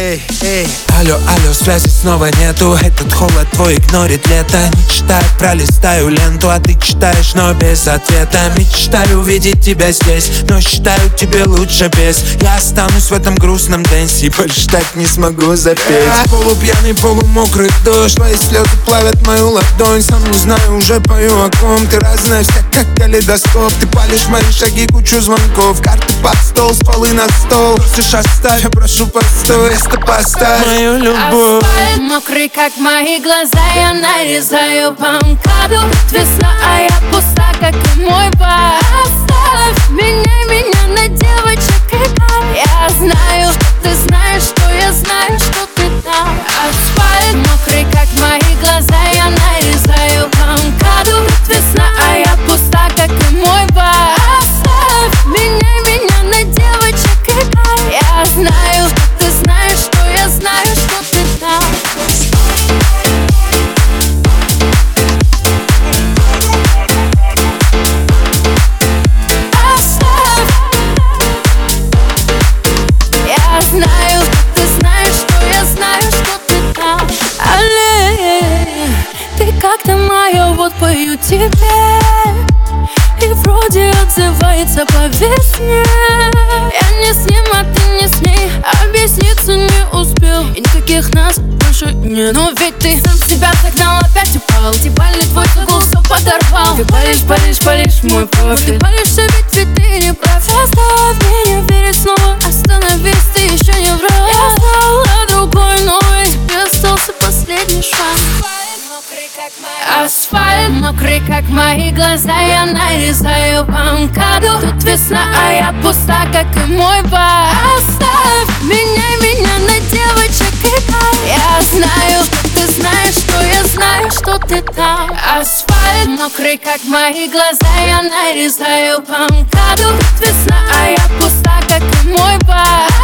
Эй, эй, алло, алло, связи снова нету. Этот холод твой игнорит лето. Не читаю, пролистаю ленту, а ты читаешь, но без ответа. Мечтаю увидеть тебя здесь, но считаю, тебе лучше без. Я останусь в этом грустном дэнсе, больше так не смогу запеть. Полупьяный, полумокрый дождь, твои слезы плавят мою ладонь. Сам не знаю, уже пою о ком. Ты разная вся, как калейдоскоп. Ты палишь мои шаги, кучу звонков. Карты под стол, стволы на стол. Просишь оставь, я прошу постой. Место поставь мою любовь. Асфальт мокрый, как мои глаза. Я нарезаю по МКАДу. Весна, а я пуста, как и мой бар. Оставь меня на девочек и пар. Я знаю, что ты знаешь, что я знаю, что ты там. Асфальт мокрый, как мои глаза. Я нарезаю по МКАДу. Весна, а я пуста, как и мой бар. Оставь меня на девочек и пар. Я знаю, что ты знаешь, что я знаю, что ты там. Оставь. Я знаю, что ты знаешь, что я знаю, что ты там. Алле, ты как-то моя, вот пою тебе. И вроде отзывается по весне. Я не с ним, а ты не с ней. Объясниться не успел, и никаких нас больше нет. Но ведь ты сам себя загнал, опять упал. Дебальный твой гул все подорвал. Ты палишь мой профиль. Ты палишься, ведь ты не прав. Оставь меня верить снова. Остановись, ты еще не врал. Я стала другой, но тебе остался последний шанс. Асфальт мокрый, как мои глаза. Я нарезаю по МКАДу. Тут весна, а я пуста, как и мой бар. Оставь меня на девочек и пар. Я знаю, что ты знаешь, что я знаю, что ты там. Асфальт мокрый, как мои глаза. Я нарезаю по МКАДу. Тут весна, а я пуста, как и мой бар.